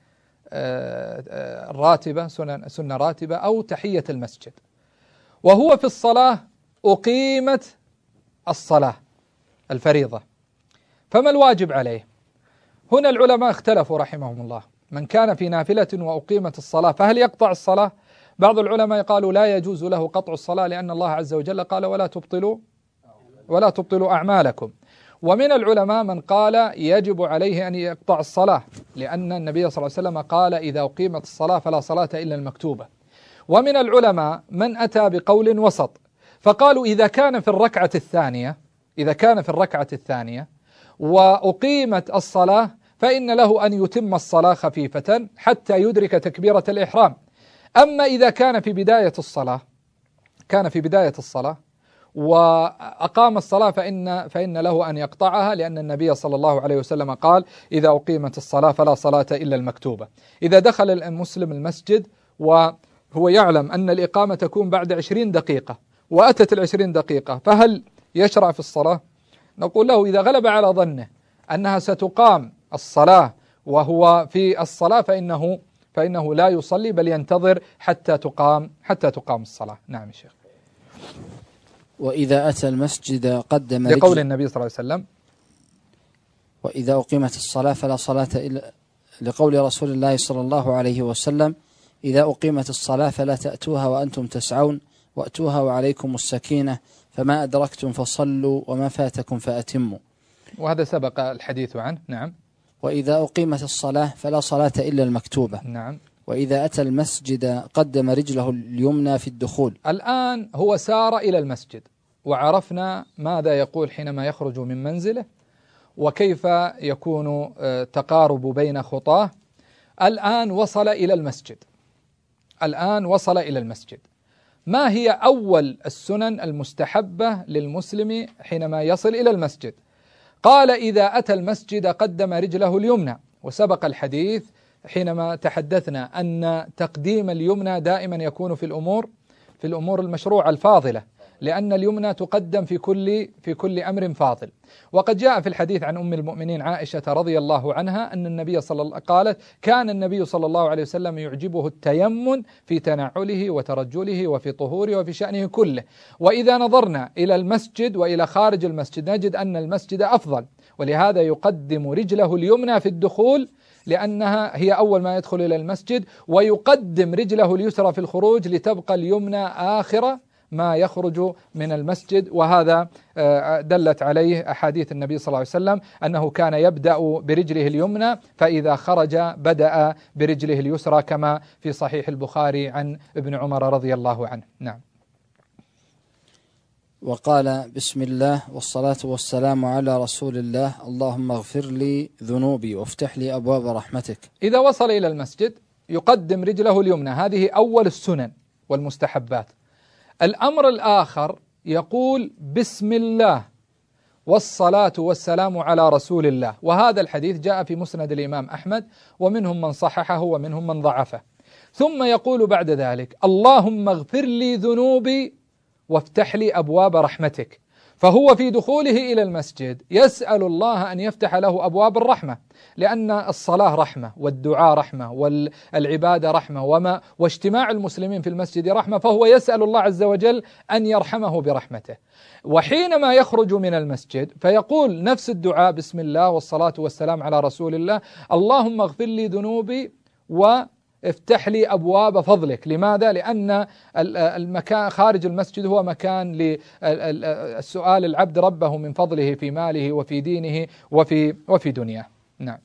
آه آه راتبة سنة, سنة راتبة أو تحية المسجد، وهو في الصلاة أقيمت الصلاة الفريضة، فما الواجب عليه؟ هنا العلماء اختلفوا رحمهم الله. من كان في نافلة وأقيمت الصلاة فهل يقطع الصلاة؟ بعض العلماء قالوا لا يجوز له قطع الصلاة، لأن الله عز وجل قال ولا تبطلوا ولا تبطلوا أعمالكم. ومن العلماء من قال يجب عليه أن يقطع الصلاة، لأن النبي صلى الله عليه وسلم قال إذا أقيمت الصلاة فلا صلاة إلا المكتوبة. ومن العلماء من أتى بقول وسط، فقالوا إذا كان في الركعة الثانية إذا كان في الركعة الثانية وأقيمت الصلاة فإن له أن يتم الصلاة خفيفة حتى يدرك تكبيرة الإحرام. أما إذا كان في بداية الصلاة كان في بداية الصلاة وأقام الصلاة فإن فإن له أن يقطعها، لأن النبي صلى الله عليه وسلم قال إذا أقيمت الصلاة فلا صلاة إلا المكتوبة. إذا دخل المسلم المسجد وهو يعلم أن الإقامة تكون بعد عشرين دقيقة وأتت العشرين دقيقة، فهل يشرع في الصلاة؟ نقول له إذا غلب على ظنه أنها ستقام الصلاة وهو في الصلاة فإنه فإنه لا يصلي، بل ينتظر حتى تقام حتى تقام الصلاة. نعم يا شيخ. وإذا أتى المسجد قدم لقول النبي صلى الله عليه وسلم وإذا أقيمت الصلاة فلا صلاة إلا لقول رسول الله صلى الله عليه وسلم إذا أقيمت الصلاة فلا تأتوها وأنتم تسعون وأتوها وعليكم السكينة فما أدركتم فصلوا وما فاتكم فأتموا. وهذا سبق الحديث عنه. نعم. وإذا أقيمت الصلاة فلا صلاة إلا المكتوبة. نعم. وإذا أتى المسجد قدم رجله اليمنى في الدخول. الآن هو سار إلى المسجد وعرفنا ماذا يقول حينما يخرج من منزله وكيف يكون تقارب بين خطاه. الآن وصل إلى المسجد الآن وصل إلى المسجد ما هي أول السنن المستحبة للمسلم حينما يصل إلى المسجد؟ قال إذا أتى المسجد قدم رجله اليمنى. وسبق الحديث حينما تحدثنا أن تقديم اليمنى دائما يكون في الأمور في الأمور المشروعة الفاضلة، لأن اليمنى تقدم في كل في كل أمر فاضل. وقد جاء في الحديث عن أم المؤمنين عائشة رضي الله عنها أن النبي صلى الله قالت كان النبي صلى الله عليه وسلم يعجبه التيمن في تنعله وترجله وفي طهوره وفي شأنه كله. وإذا نظرنا إلى المسجد وإلى خارج المسجد نجد أن المسجد أفضل، ولهذا يقدم رجله اليمنى في الدخول لأنها هي أول ما يدخل إلى المسجد، ويقدم رجله اليسرى في الخروج لتبقى اليمنى آخر ما يخرج من المسجد. وهذا دلت عليه أحاديث النبي صلى الله عليه وسلم أنه كان يبدأ برجله اليمنى فإذا خرج بدأ برجله اليسرى كما في صحيح البخاري عن ابن عمر رضي الله عنه. نعم. وقال بسم الله والصلاة والسلام على رسول الله اللهم اغفر لي ذنوبي وافتح لي أبواب رحمتك. إذا وصل إلى المسجد يقدم رجله اليمنى، هذه أول السنن والمستحبات. الأمر الآخر يقول بسم الله والصلاة والسلام على رسول الله، وهذا الحديث جاء في مسند الإمام أحمد ومنهم من صححه ومنهم من ضعفه. ثم يقول بعد ذلك اللهم اغفر لي ذنوبي وافتح لي أبواب رحمتك. فهو في دخوله إلى المسجد يسأل الله أن يفتح له أبواب الرحمة، لأن الصلاة رحمة والدعاء رحمة والعبادة رحمة وما واجتماع المسلمين في المسجد رحمة، فهو يسأل الله عز وجل أن يرحمه برحمته. وحينما يخرج من المسجد فيقول نفس الدعاء بسم الله والصلاة والسلام على رسول الله، اللهم اغفر لي ذنوبي وافتح لي أبواب فضلك. لماذا؟ لأن المكان خارج المسجد هو مكان للسؤال العبد ربه من فضله في ماله وفي دينه وفي وفي دنياه. نعم.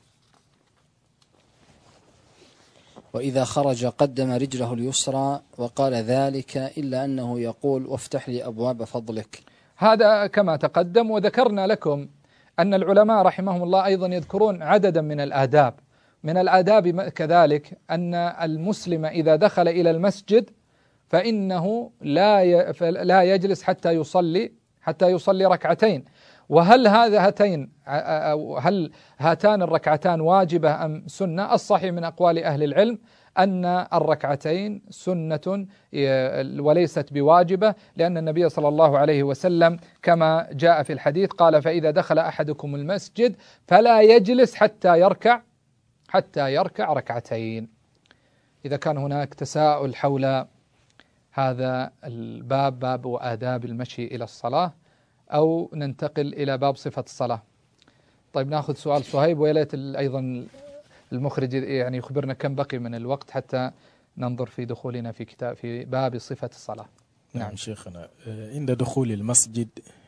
وإذا خرج قدم رجله اليسرى وقال ذلك إلا أنه يقول وافتح لي أبواب فضلك. هذا كما تقدم، وذكرنا لكم أن العلماء رحمهم الله أيضا يذكرون عددا من الآداب. من الآداب كذلك أن المسلم إذا دخل إلى المسجد فإنه لا لا يجلس حتى يصلي حتى يصلي ركعتين. وهل هذا هاتين هل هاتان الركعتان واجبة أم سنة؟ الصحيح من أقوال أهل العلم أن الركعتين سنة وليست بواجبة، لأن النبي صلى الله عليه وسلم كما جاء في الحديث قال فإذا دخل أحدكم المسجد فلا يجلس حتى يركع حتى يركع ركعتين. إذا كان هناك تساؤل حول هذا الباب، باب وآداب المشي إلى الصلاة، أو ننتقل إلى باب صفة الصلاة. طيب نأخذ سؤال صهيب، ويليت أيضا المخرج يعني يخبرنا كم بقي من الوقت حتى ننظر في دخولنا في كتاب في باب صفة الصلاة. نعم, نعم شيخنا، عند دخول المسجد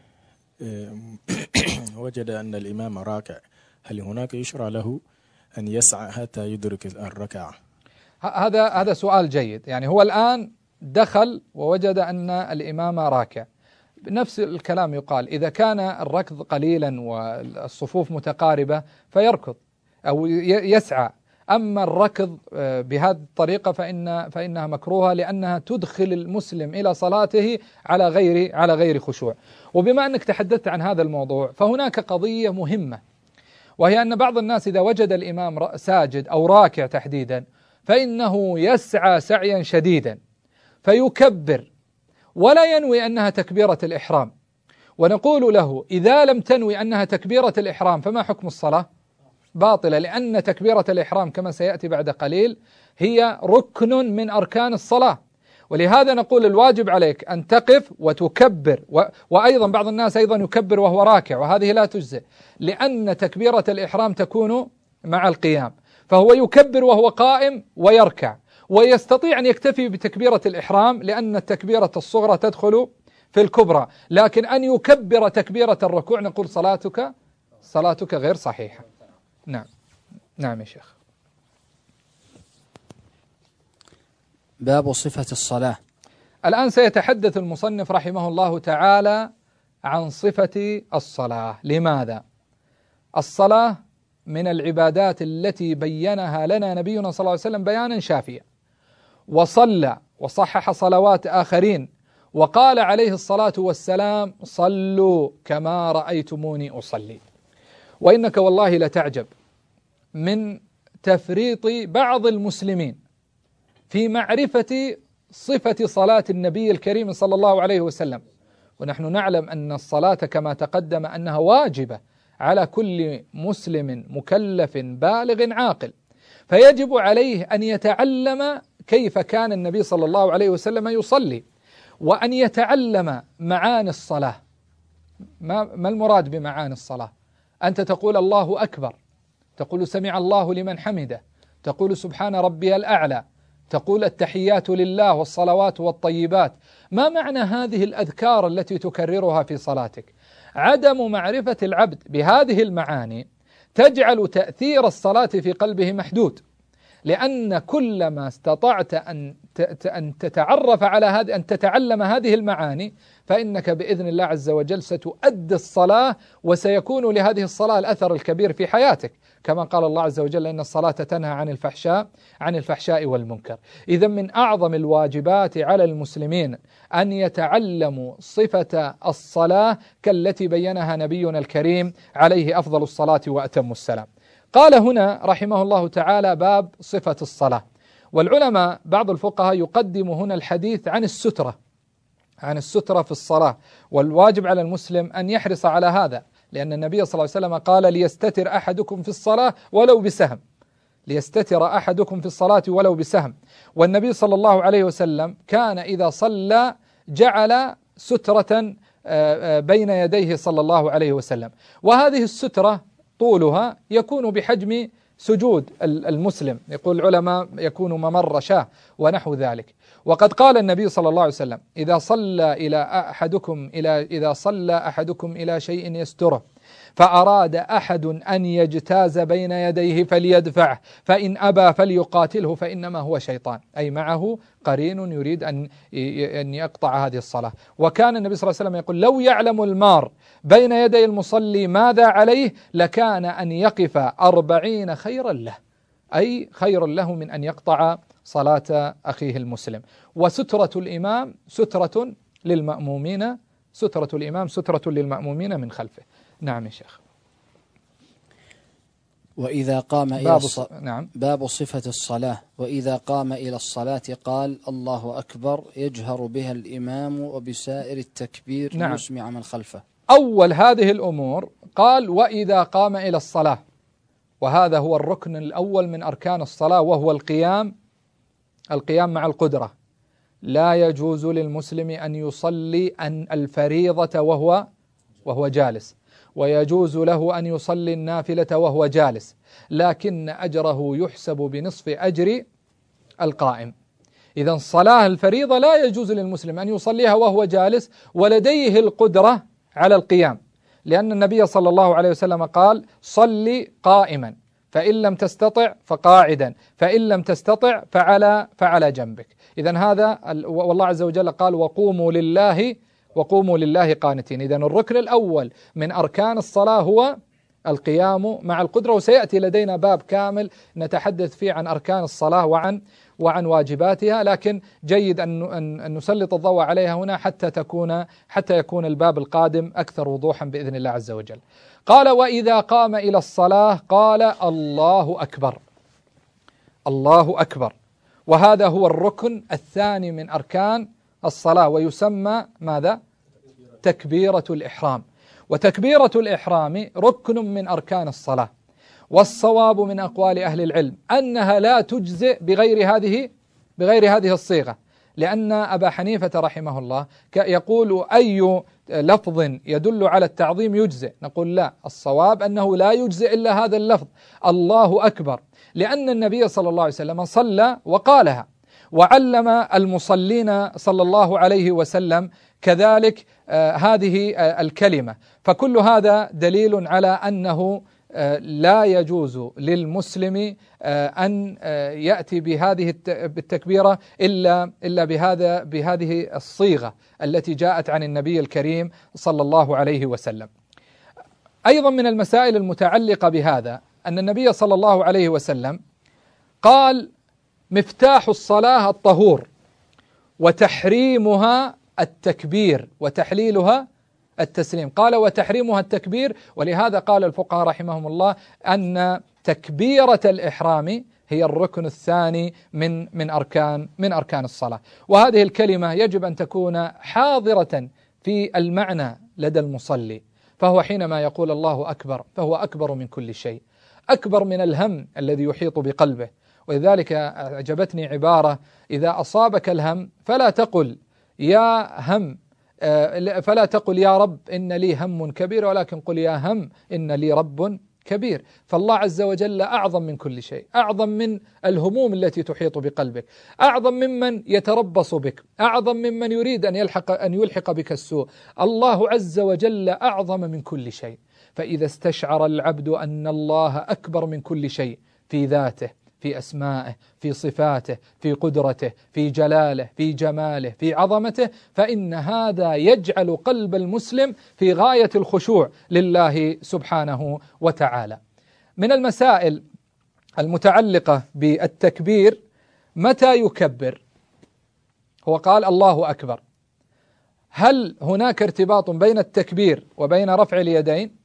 وجد أن الإمام راكع، هل هناك يشرع له أن يسعى حتى يدرك الركعة؟ هذا هذا سؤال جيد. يعني هو الآن دخل ووجد أن الإمام راكع، نفس الكلام يقال إذا كان الركض قليلا والصفوف متقاربة فيركض أو يسعى. أما الركض بهذه الطريقة فإن فإنها مكروهة، لأنها تدخل المسلم إلى صلاته على غير على غير خشوع. وبما أنك تحدثت عن هذا الموضوع فهناك قضية مهمة، وهي أن بعض الناس إذا وجد الإمام ساجد أو راكع تحديدا فإنه يسعى سعيا شديدا فيكبر ولا ينوي أنها تكبيرة الإحرام، ونقول له إذا لم تنوي أنها تكبيرة الإحرام فما حكم الصلاة؟ باطلة، لأن تكبيرة الإحرام كما سيأتي بعد قليل هي ركن من أركان الصلاة. ولهذا نقول الواجب عليك أن تقف وتكبر، و... وأيضا بعض الناس أيضا يكبر وهو راكع، وهذه لا تجزئ، لأن تكبيرة الإحرام تكون مع القيام، فهو يكبر وهو قائم ويركع، ويستطيع أن يكتفي بتكبيرة الإحرام لأن التكبيرة الصغرى تدخل في الكبرى، لكن أن يكبر تكبيرة الركوع نقول صلاتك صلاتك غير صحيحة. نعم نعم يا شيخ. باب صفة الصلاة. الآن سيتحدث المصنف رحمه الله تعالى عن صفة الصلاة. لماذا؟ الصلاة من العبادات التي بينها لنا نبينا صلى الله عليه وسلم بيانا شافيا، وصلى وصحح صلوات آخرين، وقال عليه الصلاة والسلام صلوا كما رأيتموني أصلي. وإنك والله لتعجب من تفريط بعض المسلمين في معرفة صفة صلاة النبي الكريم صلى الله عليه وسلم، ونحن نعلم أن الصلاة كما تقدم أنها واجبة على كل مسلم مكلف بالغ عاقل، فيجب عليه أن يتعلم كيف كان النبي صلى الله عليه وسلم يصلي، وأن يتعلم معاني الصلاة. ما, ما المراد بمعاني الصلاة؟ أنت تقول الله أكبر، تقول سمع الله لمن حمده، تقول سبحان ربي الأعلى، تقول التحيات لله والصلوات والطيبات. ما معنى هذه الأذكار التي تكررها في صلاتك؟ عدم معرفة العبد بهذه المعاني تجعل تأثير الصلاة في قلبه محدود، لأن كلما استطعت أن أن تتعرف على هذه أن تتعلم هذه المعاني فإنك بإذن الله عز وجل ستؤدي الصلاة، وسيكون لهذه الصلاة الأثر الكبير في حياتك، كما قال الله عز وجل إن الصلاة تنهى عن الفحشاء عن الفحشاء والمنكر. إذا من أعظم الواجبات على المسلمين أن يتعلموا صفة الصلاة كالتي بينها نبينا الكريم عليه أفضل الصلاة وأتم السلام. قال هنا رحمه الله تعالى باب صفة الصلاة، والعلماء بعض الفقهاء يقدم هنا الحديث عن السترة عن السترة في الصلاة، والواجب على المسلم أن يحرص على هذا، لأن النبي صلى الله عليه وسلم قال ليستتر أحدكم في الصلاة ولو بسهم، ليستتر أحدكم في الصلاة ولو بسهم. والنبي صلى الله عليه وسلم كان إذا صلى جعل سترة بين يديه صلى الله عليه وسلم، وهذه السترة طولها يكون بحجم سجود المسلم، يقول العلماء يكون ممر شاة ونحو ذلك. وقد قال النبي صلى الله عليه وسلم إذا صلى إلى أحدكم إلى إذا صلى أحدكم إلى شيء يستره فأراد أحد أن يجتاز بين يديه فليدفعه، فإن أبى فليقاتله فإنما هو شيطان، أي معه قرين يريد أن أن يقطع هذه الصلاة. وكان النبي صلى الله عليه وسلم يقول لو يعلم المار بين يدي المصلي ماذا عليه لكان أن يقف أربعين خيرا له، أي خير له من أن يقطع صلاة أخيه المسلم. وسترة الإمام سترة للمأمومين، سترة الإمام سترة للمأمومين من خلفه. نعم يا شيخ. وإذا قام إلى باب, الص... نعم. باب صفة الصلاة. وإذا قام إلى الصلاة قال الله أكبر يجهر بها الإمام وبسائر التكبير نعم. ليسمع من خلفه. أول هذه الأمور قال وإذا قام إلى الصلاة، وهذا هو الركن الأول من أركان الصلاة، وهو القيام القيام مع القدرة. لا يجوز للمسلم أن يصلي أن الفريضة وهو وهو جالس، ويجوز له أن يصلي النافلة وهو جالس، لكن أجره يحسب بنصف أجر القائم. إذا الصلاة الفريضة لا يجوز للمسلم أن يصليها وهو جالس ولديه القدرة على القيام، لأن النبي صلى الله عليه وسلم قال صلي قائما، فإن لم تستطع فقاعدا، فإن لم تستطع فعلى فعلى جنبك. إذا هذا والله عز وجل قال وقوموا لله وقوموا لله قانتين. إذا الركن الأول من أركان الصلاة هو القيام مع القدرة، وسيأتي لدينا باب كامل نتحدث فيه عن أركان الصلاة وعن وعن واجباتها، لكن جيد أن أن نسلط الضوء عليها هنا حتى تكون حتى يكون الباب القادم أكثر وضوحا بإذن الله عز وجل. قال وإذا قام إلى الصلاة قال الله أكبر، الله أكبر، وهذا هو الركن الثاني من أركان الصلاة، ويسمى ماذا؟ تكبيرة الإحرام. وتكبيرة الإحرام ركن من أركان الصلاة، والصواب من أقوال أهل العلم أنها لا تجزئ بغير هذه بغير هذه الصيغة، لأن أبا حنيفة رحمه الله يقول أي لفظ يدل على التعظيم يجزئ، نقول لا، الصواب أنه لا يجزئ إلا هذا اللفظ الله أكبر، لأن النبي صلى الله عليه وسلم صلى وقالها، وعلم المصلين صلى الله عليه وسلم كذلك آه هذه آه الكلمة. فكل هذا دليل على أنه آه لا يجوز للمسلم آه أن آه يأتي بهذه التكبيرة إلا إلا بهذا بهذه الصيغة التي جاءت عن النبي الكريم صلى الله عليه وسلم. أيضا من المسائل المتعلقة بهذا أن النبي صلى الله عليه وسلم قال مفتاح الصلاة الطهور، وتحريمها التكبير، وتحليلها التسليم. قال وتحريمها التكبير، ولهذا قال الفقهاء رحمهم الله أن تكبيرة الإحرام هي الركن الثاني من من أركان من أركان الصلاة. وهذه الكلمة يجب أن تكون حاضرة في المعنى لدى المصلي، فهو حينما يقول الله أكبر فهو أكبر من كل شيء، أكبر من الهم الذي يحيط بقلبه. ولذلك أعجبتني عبارة إذا أصابك الهم فلا تقل يا هم فلا تقل يا رب إن لي هم كبير، ولكن قل يا هم إن لي رب كبير. فالله عز وجل أعظم من كل شيء، أعظم من الهموم التي تحيط بقلبك، أعظم ممن يتربص بك، أعظم ممن يريد أن يلحق أن يلحق بك السوء. الله عز وجل أعظم من كل شيء. فإذا استشعر العبد أن الله أكبر من كل شيء في ذاته، في أسمائه، في صفاته، في قدرته، في جلاله، في جماله، في عظمته، فإن هذا يجعل قلب المسلم في غاية الخشوع لله سبحانه وتعالى. من المسائل المتعلقة بالتكبير متى يكبر؟ هو قال الله أكبر، هل هناك ارتباط بين التكبير وبين رفع اليدين؟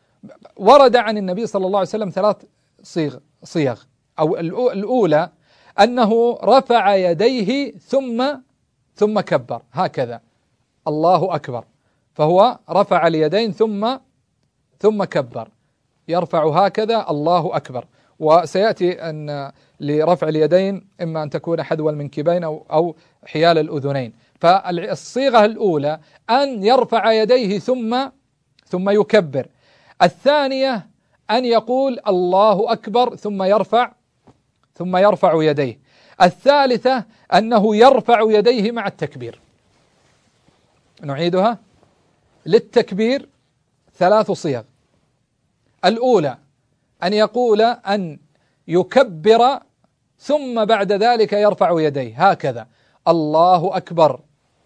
ورد عن النبي صلى الله عليه وسلم ثلاث صيغ صيغ أو الأولى أنه رفع يديه ثم ثم كبر هكذا الله أكبر، فهو رفع اليدين ثم ثم كبر، يرفع هكذا الله أكبر. وسيأتي أن لرفع اليدين إما أن تكون حذو المنكبين أو أو حيال الأذنين. فالصيغة الأولى أن يرفع يديه ثم ثم يكبر. الثانية أن يقول الله أكبر ثم يرفع ثم يرفع يديه. الثالثة أنه يرفع يديه مع التكبير. نعيدها. للتكبير ثلاث صيغ. الأولى أن يقول أن يكبر ثم بعد ذلك يرفع يديه هكذا الله أكبر.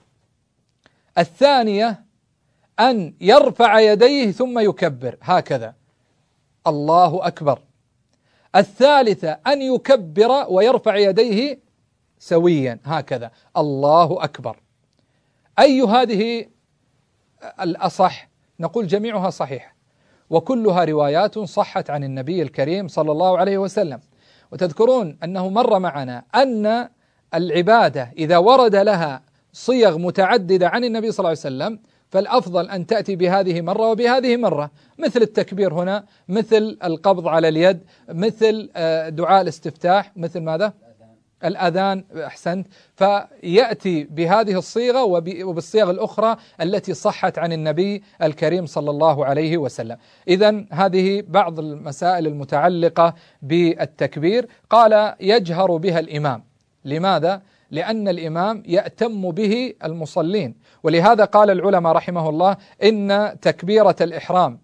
الثانية أن يرفع يديه ثم يكبر هكذا الله أكبر. الثالثة أن يكبر ويرفع يديه سويا هكذا الله أكبر. أي هذه الأصح؟ نقول جميعها صحيح، وكلها روايات صحت عن النبي الكريم صلى الله عليه وسلم. وتذكرون أنه مر معنا أن العبادة إذا ورد لها صيغ متعددة عن النبي صلى الله عليه وسلم فالأفضل أن تأتي بهذه مرة وبهذه مرة، مثل التكبير هنا، مثل القبض على اليد، مثل دعاء الاستفتاح، مثل ماذا؟ الأذان. أحسنت. فيأتي بهذه الصيغة وبالصيغ الأخرى التي صحت عن النبي الكريم صلى الله عليه وسلم. إذن هذه بعض المسائل المتعلقة بالتكبير. قال يجهر بها الإمام. لماذا؟ لأن الإمام يأتم به المصلين، ولهذا قال العلماء رحمه الله إن تكبيرة الإحرام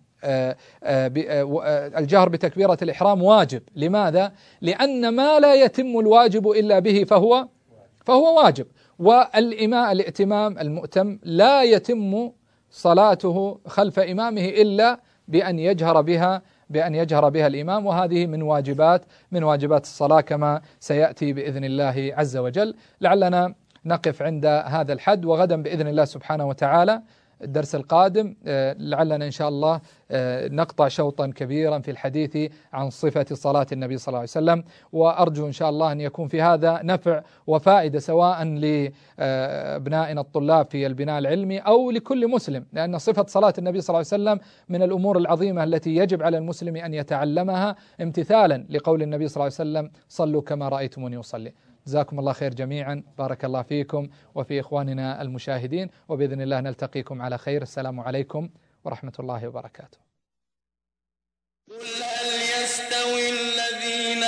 الجهر بتكبيرة الإحرام واجب. لماذا؟ لأن ما لا يتم الواجب إلا به فهو فهو واجب. والإمام الائتمام المؤتم لا يتم صلاته خلف إمامه إلا بأن يجهر بها بأن يجهر بها الإمام، وهذه من واجبات من واجبات الصلاة كما سيأتي بإذن الله عز وجل. لعلنا نقف عند هذا الحد، وغدا بإذن الله سبحانه وتعالى الدرس القادم لعلنا إن شاء الله نقطع شوطا كبيرا في الحديث عن صفة صلاة النبي صلى الله عليه وسلم. وأرجو إن شاء الله أن يكون في هذا نفع وفائدة سواء لأبنائنا الطلاب في البناء العلمي أو لكل مسلم، لأن صفة صلاة النبي صلى الله عليه وسلم من الأمور العظيمة التي يجب على المسلم أن يتعلمها امتثالا لقول النبي صلى الله عليه وسلم صلوا كما رأيتموني أصلي. جزاكم الله خير جميعا، بارك الله فيكم وفي إخواننا المشاهدين، وبإذن الله نلتقيكم على خير. السلام عليكم ورحمة الله وبركاته. قل هل يستوي الذين